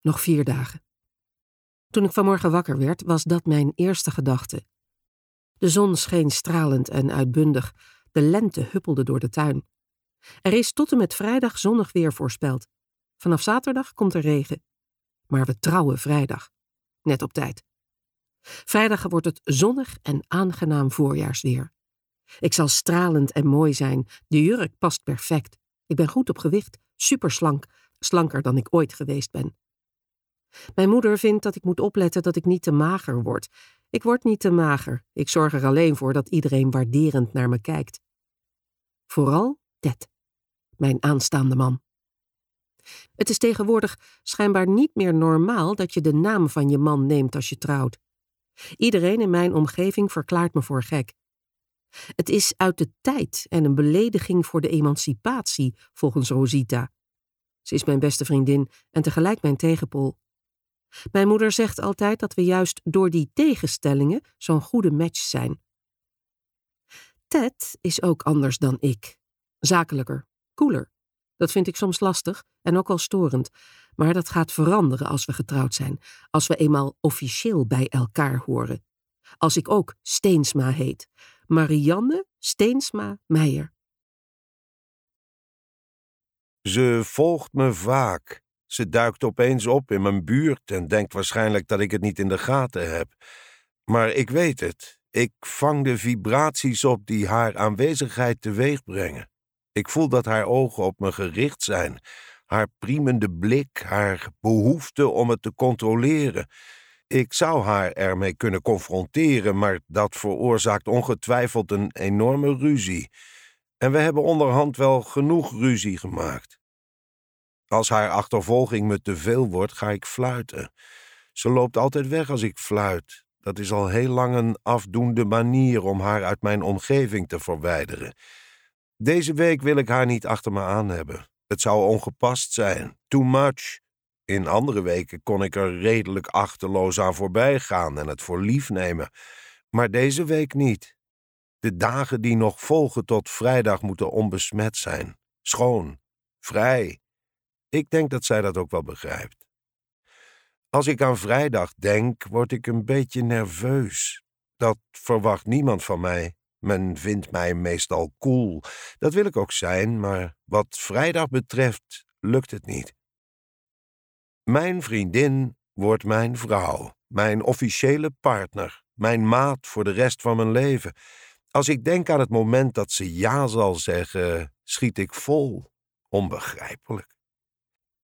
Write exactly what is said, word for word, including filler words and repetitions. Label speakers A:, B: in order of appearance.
A: Nog vier dagen. Toen ik vanmorgen wakker werd, was dat mijn eerste gedachte. De zon scheen stralend en uitbundig. De lente huppelde door de tuin. Er is tot en met vrijdag zonnig weer voorspeld. Vanaf zaterdag komt er regen. Maar we trouwen vrijdag. Net op tijd. Vrijdag wordt het zonnig en aangenaam voorjaarsweer. Ik zal stralend en mooi zijn. De jurk past perfect. Ik ben goed op gewicht, superslank, slanker dan ik ooit geweest ben. Mijn moeder vindt dat ik moet opletten dat ik niet te mager word. Ik word niet te mager. Ik zorg er alleen voor dat iedereen waarderend naar me kijkt. Vooral Ted, mijn aanstaande man. Het is tegenwoordig schijnbaar niet meer normaal dat je de naam van je man neemt als je trouwt. Iedereen in mijn omgeving verklaart me voor gek. Het is uit de tijd en een belediging voor de emancipatie, volgens Rosita. Ze is mijn beste vriendin en tegelijk mijn tegenpool. Mijn moeder zegt altijd dat we juist door die tegenstellingen zo'n goede match zijn. Ted is ook anders dan ik. Zakelijker, koeler. Dat vind ik soms lastig en ook wel storend. Maar dat gaat veranderen als we getrouwd zijn. Als we eenmaal officieel bij elkaar horen. Als ik ook Steensma heet. Marianne Steensma Meijer.
B: Ze volgt me vaak. Ze duikt opeens op in mijn buurt en denkt waarschijnlijk dat ik het niet in de gaten heb. Maar ik weet het. Ik vang de vibraties op die haar aanwezigheid teweeg brengen. Ik voel dat haar ogen op me gericht zijn. Haar priemende blik, haar behoefte om het te controleren. Ik zou haar ermee kunnen confronteren, maar dat veroorzaakt ongetwijfeld een enorme ruzie. En we hebben onderhand wel genoeg ruzie gemaakt. Als haar achtervolging me te veel wordt, ga ik fluiten. Ze loopt altijd weg als ik fluit. Dat is al heel lang een afdoende manier om haar uit mijn omgeving te verwijderen. Deze week wil ik haar niet achter me aan hebben. Het zou ongepast zijn. Too much. In andere weken kon ik er redelijk achterloos aan voorbij gaan en het voor lief nemen. Maar deze week niet. De dagen die nog volgen tot vrijdag moeten onbesmet zijn. Schoon. Vrij. Ik denk dat zij dat ook wel begrijpt. Als ik aan vrijdag denk, word ik een beetje nerveus. Dat verwacht niemand van mij. Men vindt mij meestal cool. Dat wil ik ook zijn, maar wat vrijdag betreft lukt het niet. Mijn vriendin wordt mijn vrouw, mijn officiële partner, mijn maat voor de rest van mijn leven. Als ik denk aan het moment dat ze ja zal zeggen, schiet ik vol. Onbegrijpelijk.